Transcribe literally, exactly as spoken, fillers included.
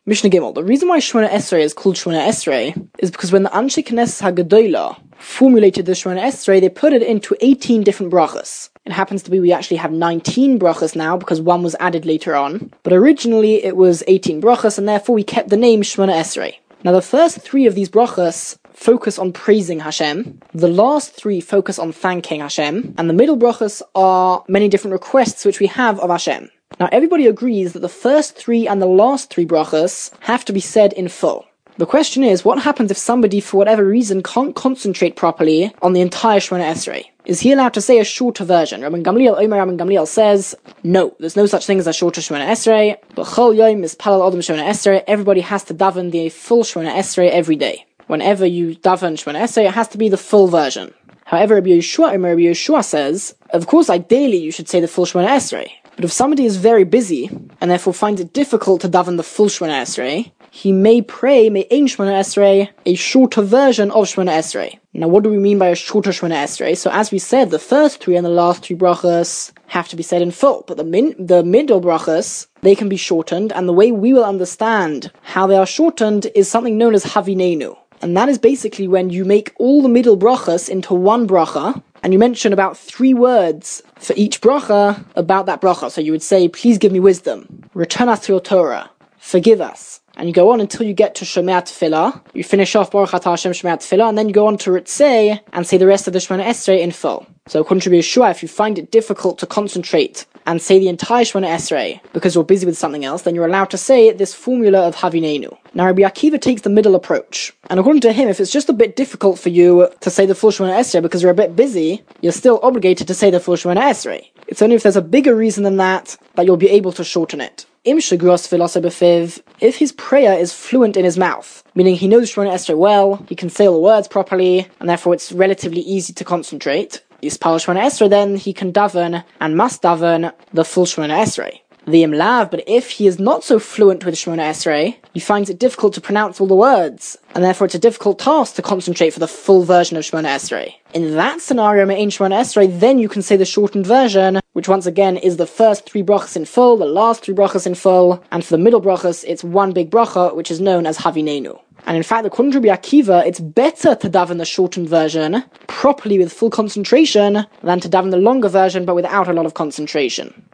Mishnah Gimel. The reason why Shemona Esrei is called Shemona Esrei is because when the Anshe Knesset HaGedolah formulated the Shemona Esrei, they put it into eighteen different brachas. It happens to be we actually have nineteen brachas now because one was added later on. But originally it was eighteen brachas, and therefore we kept the name Shemona Esrei. Now the first three of these brachas focus on praising Hashem, the last three focus on thanking Hashem, and the middle brachas are many different requests which we have of Hashem. Now everybody agrees that the first three and the last three brachas have to be said in full. The question is, what happens if somebody for whatever reason can't concentrate properly on the entire Shemona Esrei? Is he allowed to say a shorter version? Rabban Gamliel, Omer Rabban Gamliel says, no, there's no such thing as a shorter Shemona Esrei. B'chol yom mispalel adam Shemona Esrei. Everybody has to daven the full Shemona Esrei every day. Whenever you daven Shemona Esrei, it has to be the full version. However, Rabbi Yeshua, Omer Rabbi Yeshua says, of course, ideally you should say the full Shemona Esrei. But if somebody is very busy, and therefore finds it difficult to daven the full Shemona Esrei, he may pray, may aim Shemona Esrei, a shorter version of Shemona Esrei. Now what do we mean by a shorter Shemona Esrei? So as we said, the first three and the last three brachas have to be said in full, but the min- the middle brachas, they can be shortened, and the way we will understand how they are shortened is something known as Havinenu. And that is basically when you make all the middle brachas into one bracha, and you mention about three words for each bracha about that bracha. So you would say, please give me wisdom, return us to your Torah, forgive us. And you go on until you get to Shomea Tefillah. You finish off Baruch Atah Hashem Shomea Tefillah, and then you go on to Ritzei and say the rest of the Shemona Esrei in full. So according to Yeshua, if you find it difficult to concentrate and say the entire Shemona Esrei because you're busy with something else, then you're allowed to say this formula of Havinenu. Now Rabbi Akiva takes the middle approach. And according to him, if it's just a bit difficult for you to say the full Shemona Esrei because you're a bit busy, you're still obligated to say the full Shemona Esrei. It's only if there's a bigger reason than that that you'll be able to shorten it. Im shagros filasa b'fiv, if his prayer is fluent in his mouth, meaning he knows Shemona Esrei well, he can say all the words properly, and therefore it's relatively easy to concentrate, Yispal Shemona Esrei, then he can daven, and must daven, the full Shemona Esrei. The imlav, but if he is not so fluent with Shemona Esrei, he finds it difficult to pronounce all the words, and therefore it's a difficult task to concentrate for the full version of Shemona Esrei. In that scenario, Me'ein Shemona Esrei, then you can say the shortened version, which once again is the first three brachas in full, the last three brachas in full, and for the middle brachas, it's one big bracha, which is known as Havinenu. And in fact, according to Rabbi Akiva, it's better to daven the shortened version, properly with full concentration, than to daven the longer version, but without a lot of concentration.